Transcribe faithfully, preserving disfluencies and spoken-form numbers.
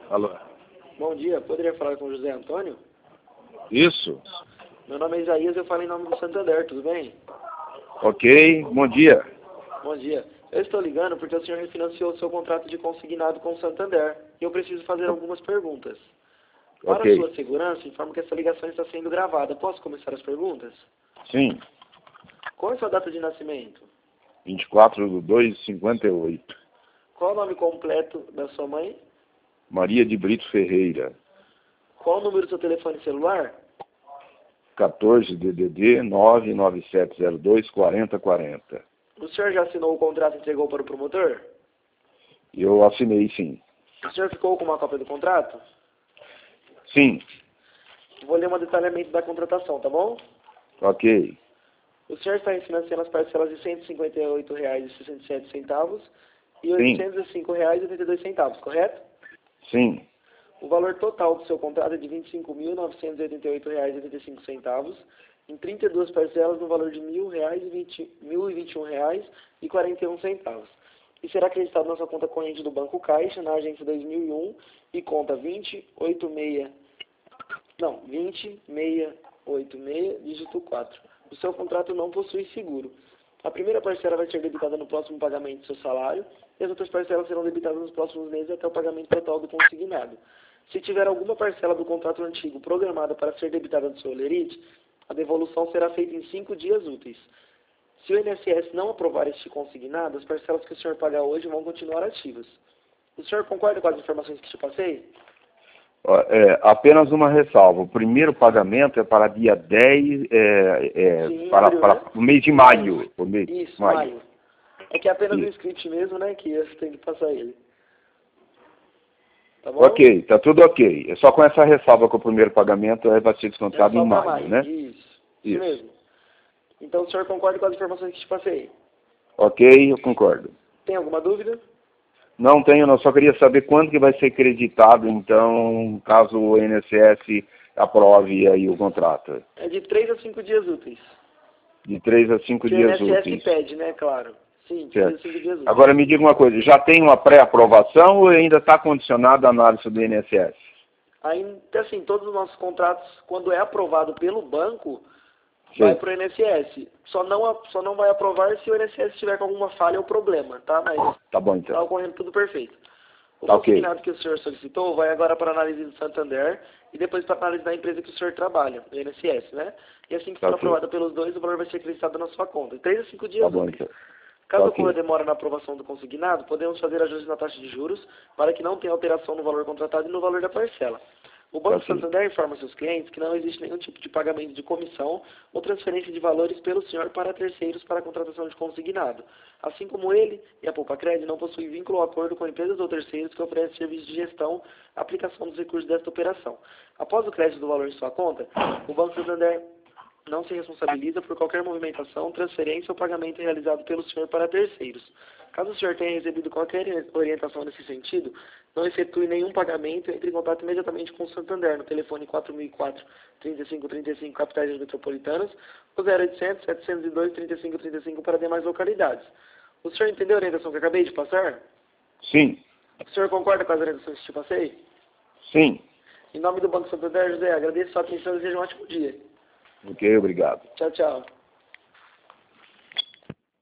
Alô? Bom dia, poderia falar com o José Antônio? Isso. Meu nome é Isaías, eu falo em nome do Santander, tudo bem? Ok, bom dia. Bom dia. Eu estou ligando porque o senhor refinanciou o seu contrato de consignado com o Santander e eu preciso fazer algumas perguntas. Para Ok. sua segurança, informo que essa ligação está sendo gravada. Posso começar as perguntas? Sim, Qual é a sua data de nascimento? vinte e quatro de dois de cinquenta e oito. Qual é o nome completo da sua mãe? Maria de Brito Ferreira. Qual o número do seu telefone celular? quatorze D D D nove nove sete zero dois quatro zero quatro zero. O senhor já assinou o contrato e entregou para o promotor? Eu assinei, sim. O senhor ficou com uma cópia do contrato? Sim, Vou ler um detalhamento da contratação, tá bom? ok. O senhor está refinanciando as parcelas de cento e cinquenta e oito reais e sessenta e sete centavos e Sim. oitocentos e cinco reais e oitenta e dois centavos, correto? Sim, O valor total do seu contrato é de vinte e cinco mil novecentos e oitenta e oito reais e oitenta e cinco centavos em trinta e duas parcelas no valor de mil reais e vinte, mil e vinte e um reais e quarenta e um centavos. E será acreditado na sua conta corrente do Banco Caixa, na agência dois mil e um e conta vinte, oitenta e seis, não, vinte, seiscentos e oitenta e seis, dígito quatro. O seu contrato não possui seguro. A primeira parcela vai ser debitada no próximo pagamento do seu salário e as outras parcelas serão debitadas nos próximos meses até o pagamento total do consignado. Se tiver alguma parcela do contrato antigo programada para ser debitada do seu holerite, a devolução será feita em cinco dias úteis. Se o I N S S não aprovar este consignado, as parcelas que o senhor pagar hoje vão continuar ativas. O senhor concorda com as informações que te passei? Ó, é, apenas uma ressalva. O primeiro pagamento é para dia dez, é, é, Sim, para, abril, para né? o mês de maio. O mês, Isso, maio. maio. É que é apenas um Isso. script mesmo, né, que eu tenho que passar ele. Tá bom? Ok, tá tudo ok. É só com essa ressalva que o primeiro pagamento é, vai ser É descontado só em para maio, maio. né? Isso. Isso Isso. mesmo. Então o senhor concorda com as informações que te passei? Ok, eu concordo. Tem alguma dúvida? Não tenho, não. Só queria saber quando que vai ser creditado, então, caso o I N S S aprove aí o contrato. É de três a cinco dias úteis. De três a cinco Se o dias I N S S úteis. pede, né, claro. Sim, de três Certo. a cinco dias úteis. Agora me diga uma coisa, já tem uma pré-aprovação ou ainda está condicionado à análise do I N S S? Ainda assim, todos os nossos contratos, quando é aprovado pelo banco, Sim. vai para o I N S S. Só não, só não vai aprovar se o I N S S tiver com alguma falha ou problema, tá? Mas Tá bom, está então. ocorrendo tudo perfeito. O Tá ok. consignado que o senhor solicitou vai agora para a análise do Santander e depois para a análise da empresa que o senhor trabalha, o I N S S, né? E assim que Tá for ok. aprovado pelos dois, o valor vai ser acrescentado na sua conta. Em três a cinco dias Tá bom, úteis. então. Caso Tá ocorra ok. demora na aprovação do consignado, podemos fazer ajustes na taxa de juros para que não tenha alteração no valor contratado e no valor da parcela. O Banco Tá ok. Santander informa seus clientes que não existe nenhum tipo de pagamento de comissão ou transferência de valores pelo senhor para terceiros para a contratação de consignado. Assim como ele e a Poupa-Cred não possuem vínculo ou acordo com empresas ou terceiros que oferecem serviços de gestão e aplicação dos recursos desta operação. Após o crédito do valor em sua conta, o Banco Santander não se responsabiliza por qualquer movimentação, transferência ou pagamento realizado pelo senhor para terceiros. Caso o senhor tenha recebido qualquer orientação nesse sentido, não efetue nenhum pagamento e entre em contato imediatamente com o Santander no telefone quatro mil e quatro, trinta e cinco trinta e cinco capitais metropolitanas ou zero oitocentos, setecentos e dois, trinta e cinco trinta e cinco para demais localidades. O senhor entendeu a orientação que eu acabei de passar? Sim. O senhor concorda com as orientações que te passei? Sim. Em nome do Banco Santander, José, agradeço a sua atenção e desejo um ótimo dia. Ok, obrigado. Tchau, tchau.